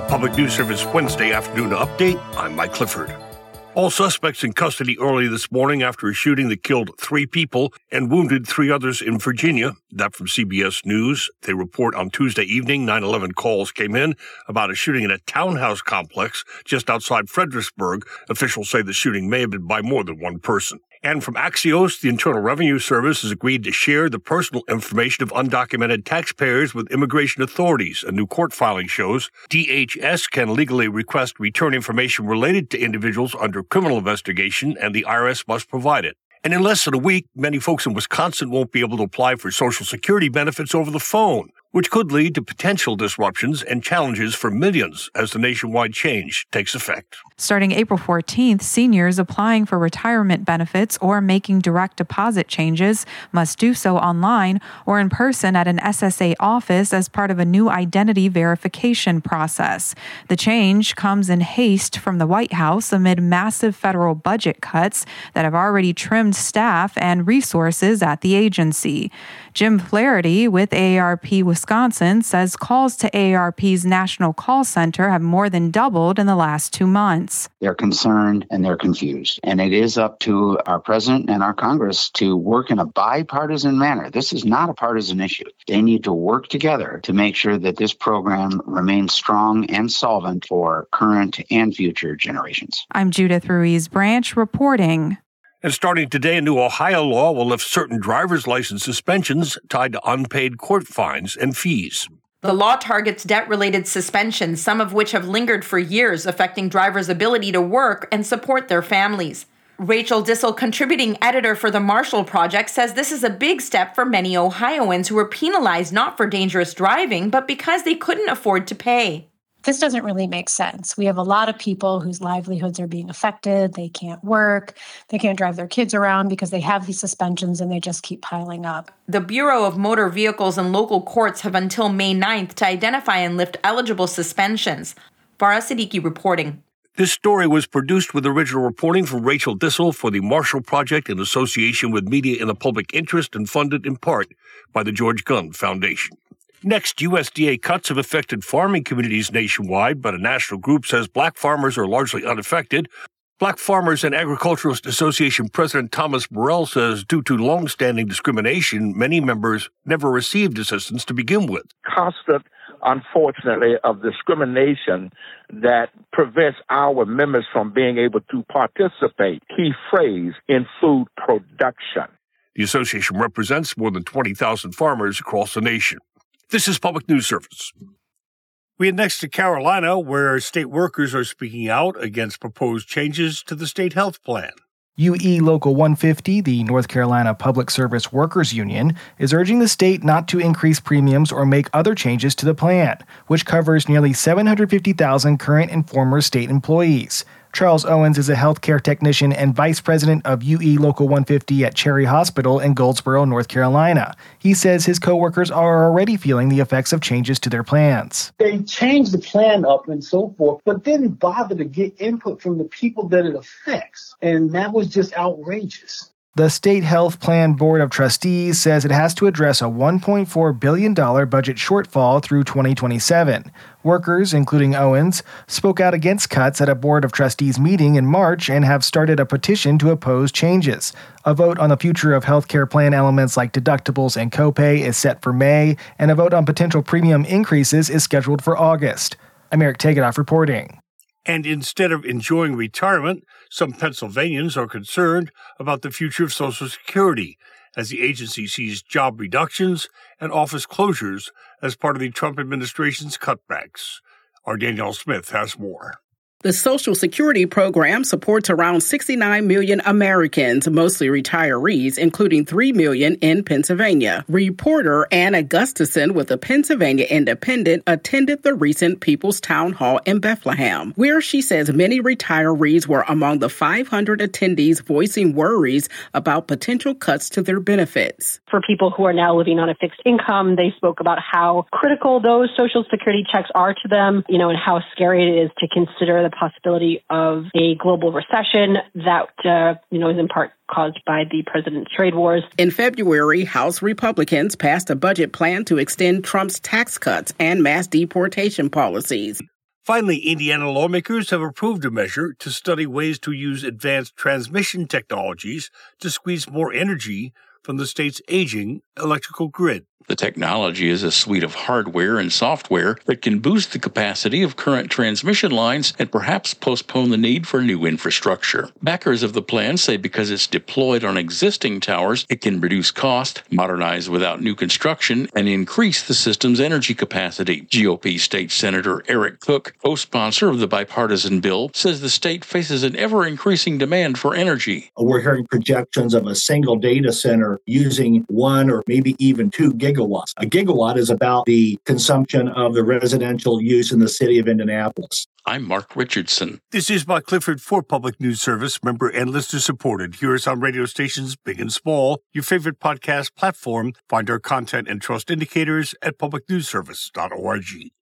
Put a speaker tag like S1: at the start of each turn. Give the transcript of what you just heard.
S1: Public News Service Wednesday afternoon update. I'm Mike Clifford. All suspects in custody early this morning after a shooting that killed 3 people and wounded 3 others in Virginia. That from CBS News. They report on Tuesday evening, 9/11 calls came in about a shooting in a townhouse complex just outside Fredericksburg. Officials say the shooting may have been by more than one person. And from Axios, the Internal Revenue Service has agreed to share the personal information of undocumented taxpayers with immigration authorities. A new court filing shows DHS can legally request return information related to individuals under criminal investigation, and the IRS must provide it. And in less than a week, many folks in Wisconsin won't be able to apply for Social Security benefits over the phone, which could lead to potential disruptions and challenges for millions as the nationwide change takes effect.
S2: Starting April 14th, seniors applying for retirement benefits or making direct deposit changes must do so online or in person at an SSA office as part of a new identity verification process. The change comes in haste from the White House amid massive federal budget cuts that have already trimmed staff and resources at the agency. Jim Flaherty with AARP Wisconsin says calls to AARP's National Call Center have more than doubled in the last 2 months.
S3: They're concerned and they're confused. And it is up to our president and our Congress to work in a bipartisan manner. This is not a partisan issue. They need to work together to make sure that this program remains strong and solvent for current and future generations.
S2: I'm Judith Ruiz Branch reporting.
S1: And starting today, a new Ohio law will lift certain driver's license suspensions tied to unpaid court fines and fees.
S4: The law targets debt-related suspensions, some of which have lingered for years, affecting drivers' ability to work and support their families. Rachel Dissel, contributing editor for the Marshall Project, says this is a big step for many Ohioans who were penalized not for dangerous driving, but because they couldn't afford to pay.
S5: This doesn't really make sense. We have a lot of people whose livelihoods are being affected. They can't work. They can't drive their kids around because they have these suspensions and they just keep piling up.
S4: The Bureau of Motor Vehicles and local courts have until May 9th to identify and lift eligible suspensions. Farah Siddiqui reporting.
S1: This story was produced with original reporting from Rachel Dissel for the Marshall Project in association with Media in the Public Interest and funded in part by the George Gund Foundation. Next, USDA cuts have affected farming communities nationwide, but a national group says black farmers are largely unaffected. Black Farmers and Agriculturalist Association President Thomas Burrell says due to longstanding discrimination, many members never received assistance to begin with.
S6: Constant, unfortunately, of discrimination that prevents our members from being able to participate, key phrase, in food production.
S1: The association represents more than 20,000 farmers across the nation. This is Public News Service. We head next to Carolina, where state workers are speaking out against proposed changes to the state health plan.
S7: UE Local 150, the North Carolina Public Service Workers Union, is urging the state not to increase premiums or make other changes to the plan, which covers nearly 750,000 current and former state employees. Charles Owens is a healthcare technician and vice president of UE Local 150 at Cherry Hospital in Goldsboro, North Carolina. He says his coworkers are already feeling the effects of changes to their plans.
S8: They changed the plan up and so forth, but didn't bother to get input from the people that it affects. And that was just outrageous.
S7: The State Health Plan Board of Trustees says it has to address a $1.4 billion budget shortfall through 2027. Workers, including Owens, spoke out against cuts at a Board of Trustees meeting in March and have started a petition to oppose changes. A vote on the future of healthcare plan elements like deductibles and copay is set for May, and a vote on potential premium increases is scheduled for August. I'm Eric Tegedoff reporting.
S1: And instead of enjoying retirement, some Pennsylvanians are concerned about the future of Social Security as the agency sees job reductions and office closures as part of the Trump administration's cutbacks. Our Danielle Smith has more.
S9: The Social Security program supports around 69 million Americans, mostly retirees, including 3 million in Pennsylvania. Reporter Anna Gustafson with the Pennsylvania Independent attended the recent People's Town Hall in Bethlehem, where she says many retirees were among the 500 attendees voicing worries about potential cuts to their benefits.
S10: For people who are now living on a fixed income, they spoke about how critical those Social Security checks are to them, and how scary it is to consider the possibility of a global recession that, is in part caused by the president's trade wars.
S9: In February, House Republicans passed a budget plan to extend Trump's tax cuts and mass deportation policies.
S1: Finally, Indiana lawmakers have approved a measure to study ways to use advanced transmission technologies to squeeze more energy from the state's aging electrical grid.
S11: The technology is a suite of hardware and software that can boost the capacity of current transmission lines and perhaps postpone the need for new infrastructure. Backers of the plan say because it's deployed on existing towers, it can reduce cost, modernize without new construction, and increase the system's energy capacity. GOP State Senator Eric Cook, co-sponsor of the bipartisan bill, says the state faces an ever-increasing demand for energy.
S12: We're hearing projections of a single data center using 1 or maybe even 2 gigawatts. A gigawatt is about the consumption of the residential use in the city of Indianapolis.
S11: I'm Mark Richardson.
S1: This is Mike Clifford for Public News Service, member and listener supported. Hear us on radio stations big and small, your favorite podcast platform. Find our content and trust indicators at publicnewsservice.org.